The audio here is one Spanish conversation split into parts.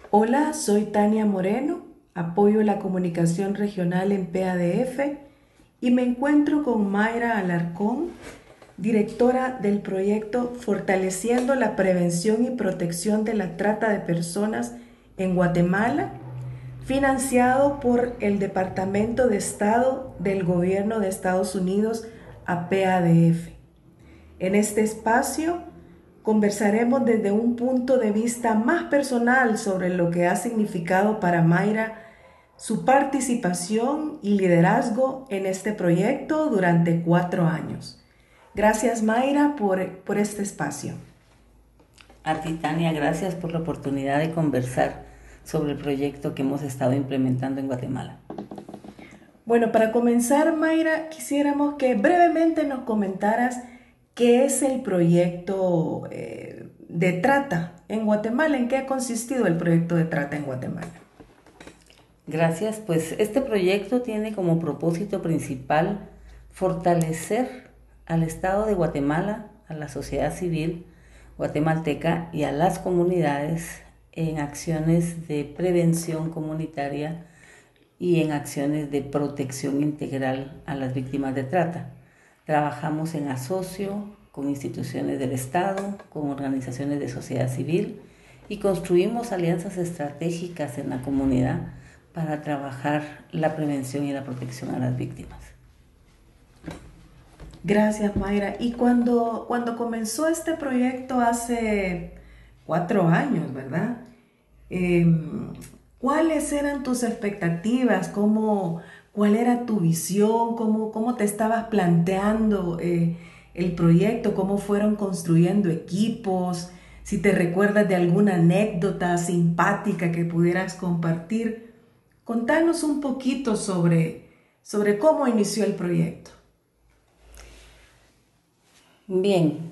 Hola, soy Tania Moreno, apoyo la comunicación regional en PADF y me encuentro con Mayra Alarcón, directora del proyecto Fortaleciendo la Prevención y Protección de la Trata de Personas en Guatemala, financiado por el Departamento de Estado del Gobierno de Estados Unidos a PADF. En este espacio conversaremos desde un punto de vista más personal sobre lo que ha significado para Mayra su participación y liderazgo en este proyecto durante 4 años. Gracias Mayra por este espacio. A ti, Tania, gracias por la oportunidad de conversar sobre el proyecto que hemos estado implementando en Guatemala. Bueno, para comenzar, Mayra, quisiéramos que brevemente nos comentaras qué es el proyecto de trata en Guatemala, en qué ha consistido el proyecto de trata en Guatemala. Gracias, pues este proyecto tiene como propósito principal fortalecer al Estado de Guatemala, a la sociedad civil guatemalteca y a las comunidades en acciones de prevención comunitaria y en acciones de protección integral a las víctimas de trata. Trabajamos en asocio con instituciones del Estado, con organizaciones de sociedad civil y construimos alianzas estratégicas en la comunidad para trabajar la prevención y la protección a las víctimas. Gracias, Mayra. Y cuando comenzó este proyecto hace 4 años, ¿verdad? Em, ¿Cuáles eran tus expectativas? ¿Cuál era tu visión? ¿Cómo te estabas planteando el proyecto? ¿Cómo fueron construyendo equipos? Si te recuerdas de alguna anécdota simpática que pudieras compartir, contanos un poquito sobre cómo inició el proyecto. Bien,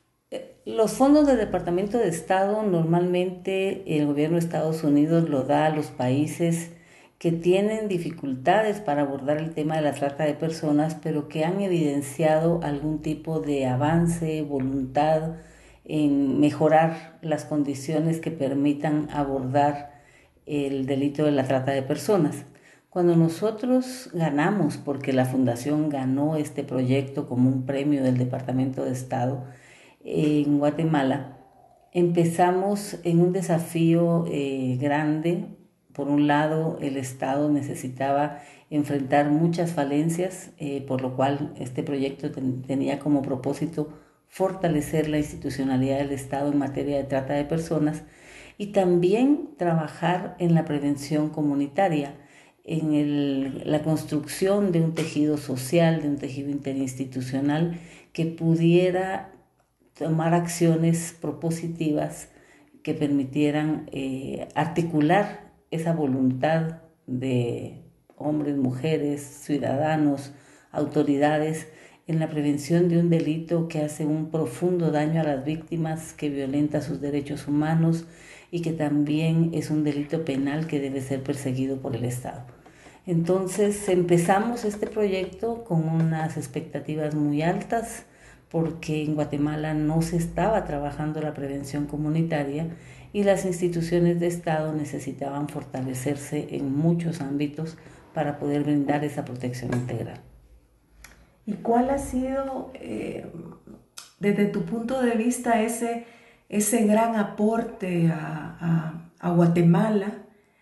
los fondos del Departamento de Estado normalmente el gobierno de Estados Unidos lo da a los países que tienen dificultades para abordar el tema de la trata de personas, pero que han evidenciado algún tipo de avance, voluntad en mejorar las condiciones que permitan abordar el delito de la trata de personas. Cuando nosotros ganamos, porque la Fundación ganó este proyecto como un premio del Departamento de Estado en Guatemala, empezamos en un desafío grande. Por un lado, el Estado necesitaba enfrentar muchas falencias, por lo cual este proyecto tenía como propósito fortalecer la institucionalidad del Estado en materia de trata de personas y también trabajar en la prevención comunitaria, en la construcción de un tejido social, de un tejido interinstitucional que pudiera tomar acciones propositivas que permitieran articular esa voluntad de hombres, mujeres, ciudadanos, autoridades en la prevención de un delito que hace un profundo daño a las víctimas, que violenta sus derechos humanos y que también es un delito penal que debe ser perseguido por el Estado. Entonces empezamos este proyecto con unas expectativas muy altas porque en Guatemala no se estaba trabajando la prevención comunitaria y las instituciones de Estado necesitaban fortalecerse en muchos ámbitos para poder brindar esa protección integral. ¿Y cuál ha sido, desde tu punto de vista, ese gran aporte a Guatemala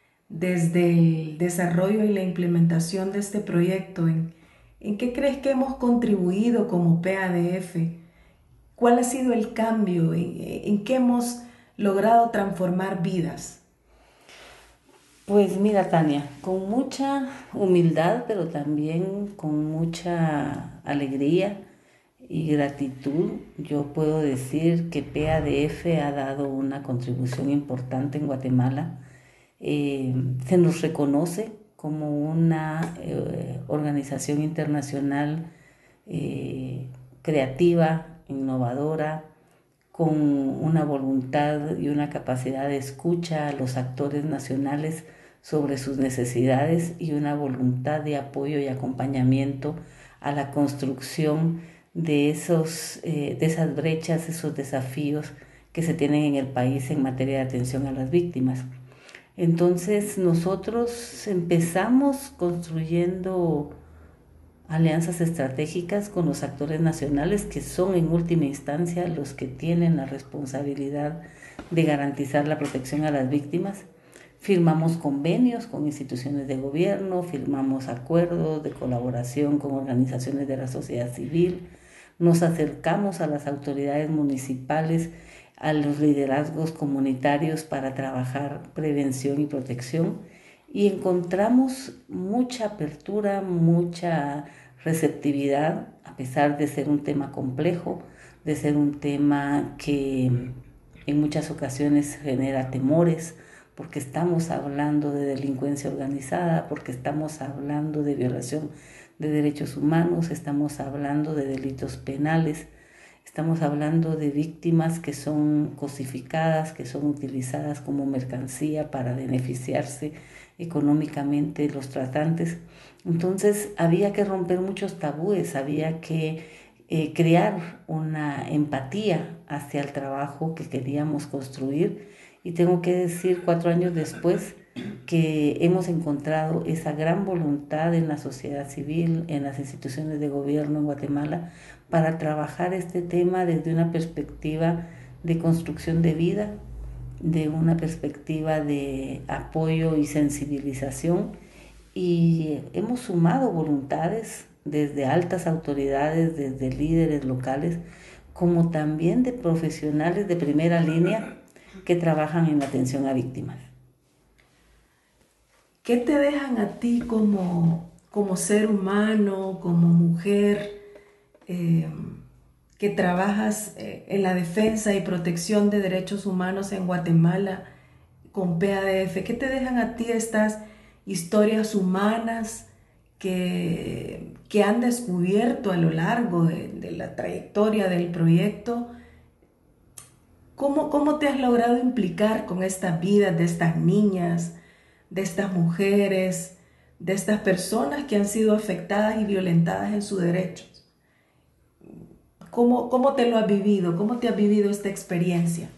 desde el desarrollo y la implementación de este proyecto? ¿En qué crees que hemos contribuido como PADF? ¿Cuál ha sido el cambio? ¿En qué hemos logrado transformar vidas? Pues mira, Tania, con mucha humildad, pero también con mucha alegría y gratitud, yo puedo decir que PADF ha dado una contribución importante en Guatemala. Se nos reconoce como una organización internacional creativa, innovadora, con una voluntad y una capacidad de escucha a los actores nacionales sobre sus necesidades y una voluntad de apoyo y acompañamiento a la construcción de esas brechas, esos desafíos que se tienen en el país en materia de atención a las víctimas. Entonces nosotros empezamos construyendo alianzas estratégicas con los actores nacionales, que son en última instancia los que tienen la responsabilidad de garantizar la protección a las víctimas. Firmamos convenios con instituciones de gobierno, firmamos acuerdos de colaboración con organizaciones de la sociedad civil, nos acercamos a las autoridades municipales, a los liderazgos comunitarios para trabajar prevención y protección, y encontramos mucha apertura, mucha receptividad, a pesar de ser un tema complejo, de ser un tema que en muchas ocasiones genera temores, porque estamos hablando de delincuencia organizada, porque estamos hablando de violación de derechos humanos, estamos hablando de delitos penales, estamos hablando de víctimas que son cosificadas, que son utilizadas como mercancía para beneficiarse económicamente los tratantes. Entonces había que romper muchos tabúes, había que crear una empatía hacia el trabajo que queríamos construir, y tengo que decir 4 años después que hemos encontrado esa gran voluntad en la sociedad civil, en las instituciones de gobierno en Guatemala, para trabajar este tema desde una perspectiva de construcción de vida, de una perspectiva de apoyo y sensibilización, y hemos sumado voluntades desde altas autoridades, desde líderes locales, como también de profesionales de primera línea que trabajan en la atención a víctimas. ¿Qué te dejan a ti como ser humano, como mujer, que trabajas en la defensa y protección de derechos humanos en Guatemala con PADF? ¿Qué te dejan a ti estas historias humanas que han descubierto a lo largo de la trayectoria del proyecto? ¿Cómo te has logrado implicar con estas vidas de estas niñas, de estas mujeres, de estas personas que han sido afectadas y violentadas en sus derechos? ¿Cómo te lo has vivido? ¿Cómo te has vivido esta experiencia?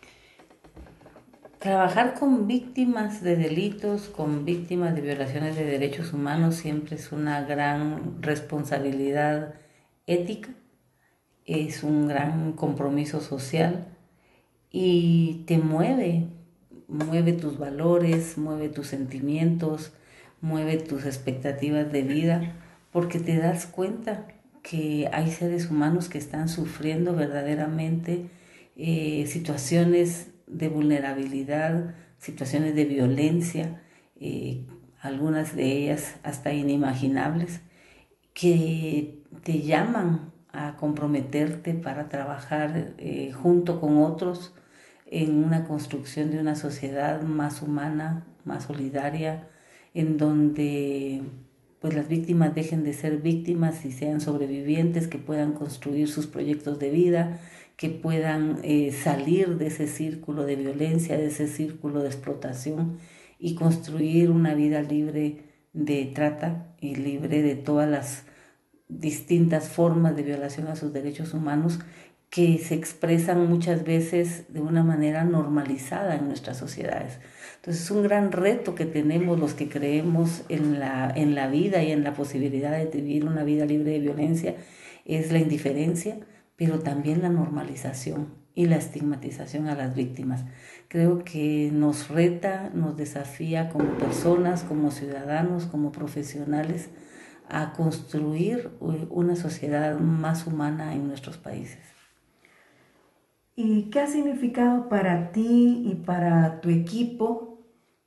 Trabajar con víctimas de delitos, con víctimas de violaciones de derechos humanos, siempre es una gran responsabilidad ética, es un gran compromiso social, y te mueve tus valores, mueve tus sentimientos, mueve tus expectativas de vida, porque te das cuenta que hay seres humanos que están sufriendo verdaderamente situaciones de vulnerabilidad, situaciones de violencia, algunas de ellas hasta inimaginables, que te llaman a comprometerte para trabajar junto con otros en una construcción de una sociedad más humana, más solidaria, en donde pues las víctimas dejen de ser víctimas y sean sobrevivientes, que puedan construir sus proyectos de vida, que puedan salir de ese círculo de violencia, de ese círculo de explotación, y construir una vida libre de trata y libre de todas las distintas formas de violación a sus derechos humanos, que se expresan muchas veces de una manera normalizada en nuestras sociedades. Entonces es un gran reto que tenemos los que creemos en la vida y en la posibilidad de vivir una vida libre de violencia, es la indiferencia, pero también la normalización y la estigmatización a las víctimas. Creo que nos reta, nos desafía como personas, como ciudadanos, como profesionales, a construir una sociedad más humana en nuestros países. ¿Y qué ha significado para ti y para tu equipo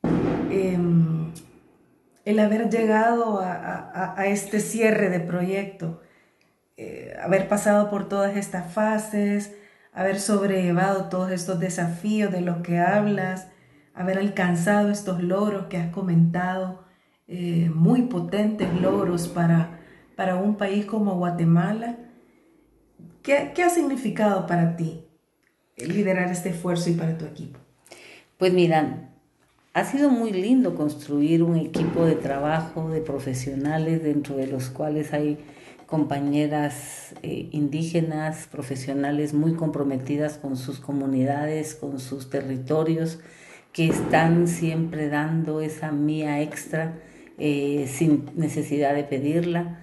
el haber llegado a este cierre de proyecto? Haber pasado por todas estas fases, haber sobrellevado todos estos desafíos de los que hablas, haber alcanzado estos logros que has comentado, muy potentes logros para un país como Guatemala. ¿Qué ha significado para ti liderar este esfuerzo y para tu equipo? Pues mira, ha sido muy lindo construir un equipo de trabajo de profesionales, dentro de los cuales hay compañeras indígenas, profesionales muy comprometidas con sus comunidades, con sus territorios, que están siempre dando esa mía extra sin necesidad de pedirla,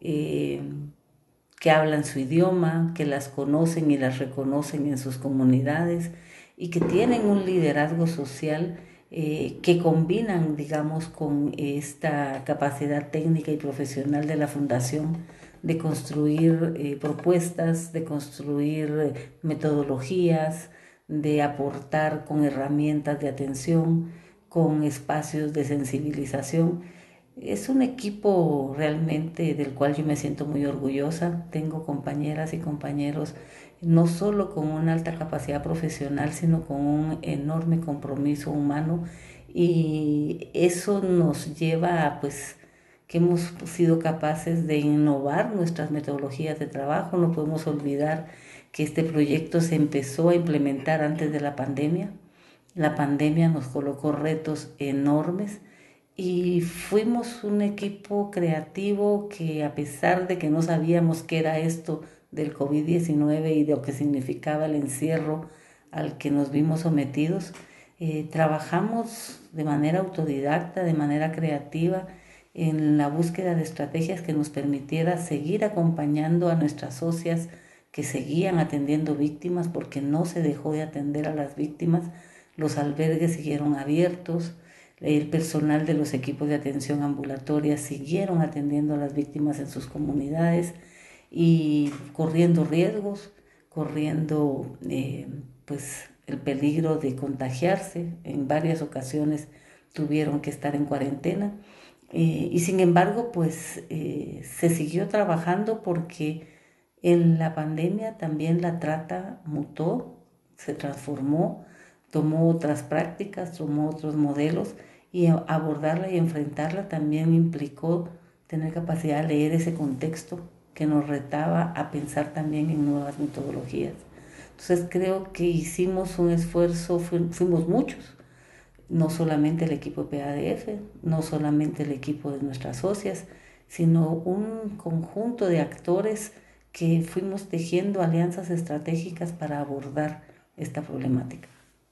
que hablan su idioma, que las conocen y las reconocen en sus comunidades y que tienen un liderazgo social que combinan, digamos, con esta capacidad técnica y profesional de la Fundación de construir propuestas, de construir metodologías, de aportar con herramientas de atención, con espacios de sensibilización. Es un equipo realmente del cual yo me siento muy orgullosa. Tengo compañeras y compañeros no solo con una alta capacidad profesional, sino con un enorme compromiso humano, y eso nos lleva a pues que hemos sido capaces de innovar nuestras metodologías de trabajo. No podemos olvidar que este proyecto se empezó a implementar antes de la pandemia. La pandemia nos colocó retos enormes y fuimos un equipo creativo que, a pesar de que no sabíamos qué era esto del COVID-19 y de lo que significaba el encierro al que nos vimos sometidos, trabajamos de manera autodidacta, de manera creativa, en la búsqueda de estrategias que nos permitiera seguir acompañando a nuestras socias que seguían atendiendo víctimas, porque no se dejó de atender a las víctimas. Los albergues siguieron abiertos, el personal de los equipos de atención ambulatoria siguieron atendiendo a las víctimas en sus comunidades y corriendo riesgos, corriendo pues el peligro de contagiarse. En varias ocasiones tuvieron que estar en cuarentena. Y sin embargo, pues se siguió trabajando, porque en la pandemia también la trata mutó, se transformó, tomó otras prácticas, tomó otros modelos, y abordarla y enfrentarla también implicó tener capacidad de leer ese contexto que nos retaba a pensar también en nuevas metodologías. Entonces creo que hicimos un esfuerzo, fuimos muchos, no solamente el equipo de PADF, no solamente el equipo de nuestras socias, sino un conjunto de actores que fuimos tejiendo alianzas estratégicas para abordar esta problemática.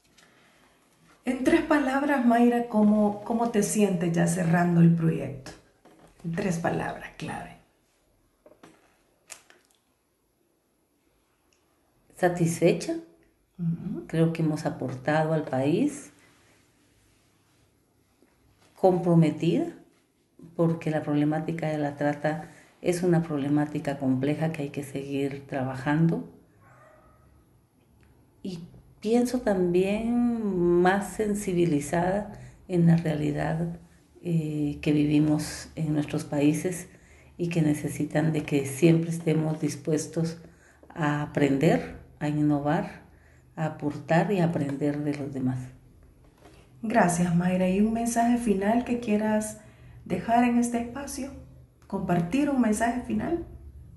En 3 palabras, Mayra, ¿cómo te sientes ya cerrando el proyecto? En 3 palabras clave. Satisfecha, creo que hemos aportado al país. Comprometida, porque la problemática de la trata es una problemática compleja que hay que seguir trabajando. Y pienso también más sensibilizada en la realidad que vivimos en nuestros países, y que necesitan de que siempre estemos dispuestos a aprender, a innovar, a aportar y a aprender de los demás. Gracias, Mayra. ¿Y un mensaje final que quieras dejar en este espacio? ¿Compartir un mensaje final?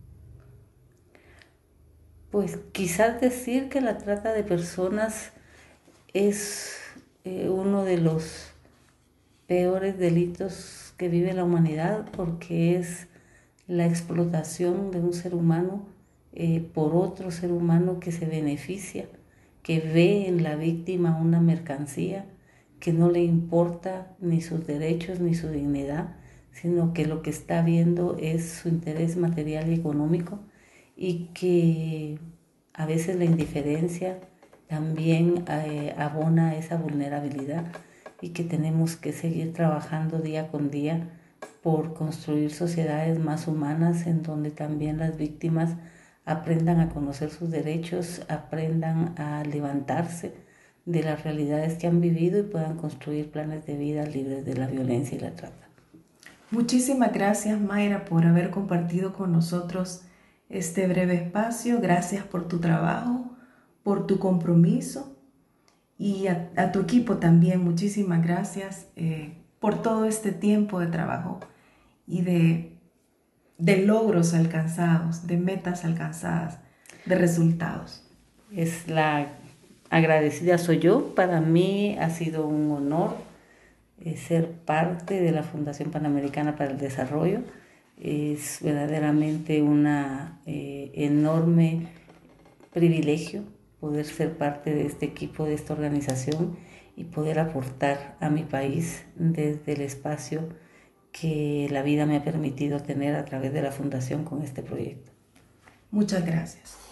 Pues quizás decir que la trata de personas es uno de los peores delitos que vive la humanidad, porque es la explotación de un ser humano por otro ser humano que se beneficia, que ve en la víctima una mercancía, que no le importa ni sus derechos ni su dignidad, sino que lo que está viendo es su interés material y económico, y que a veces la indiferencia también abona esa vulnerabilidad, y que tenemos que seguir trabajando día con día por construir sociedades más humanas, en donde también las víctimas aprendan a conocer sus derechos, aprendan a levantarse de las realidades que han vivido y puedan construir planes de vida libres de la violencia y la trata. Muchísimas gracias, Mayra, por haber compartido con nosotros este breve espacio. Gracias por tu trabajo, por tu compromiso, y a tu equipo también. Muchísimas gracias por todo este tiempo de trabajo y de logros alcanzados, de metas alcanzadas, de resultados. Es la agradecida soy yo. Para mí ha sido un honor ser parte de la Fundación Panamericana para el Desarrollo. Es verdaderamente un enorme privilegio poder ser parte de este equipo, de esta organización, y poder aportar a mi país desde el espacio que la vida me ha permitido tener a través de la Fundación con este proyecto. Muchas gracias.